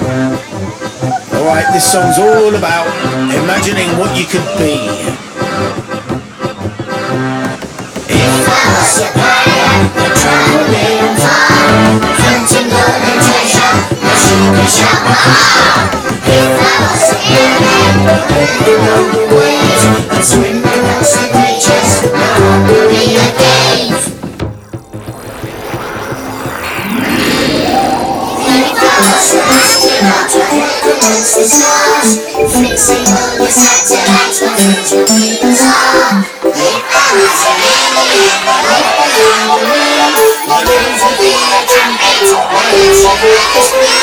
Alright, this song's all about imagining what you could be. If I was a pirate, I'd travel on fire, hunting golden treasure, a secret shower heart. If I was an alien, I'd learn the ways, and swim across the creatures, my heart would be a cave. If I was an astronaut, I'd walk amongst the stars, fixing all the satellites, my future would be bizarre. If I was an alien, I'd live beyond the moon, my dreams would be a trumpet, my lips would be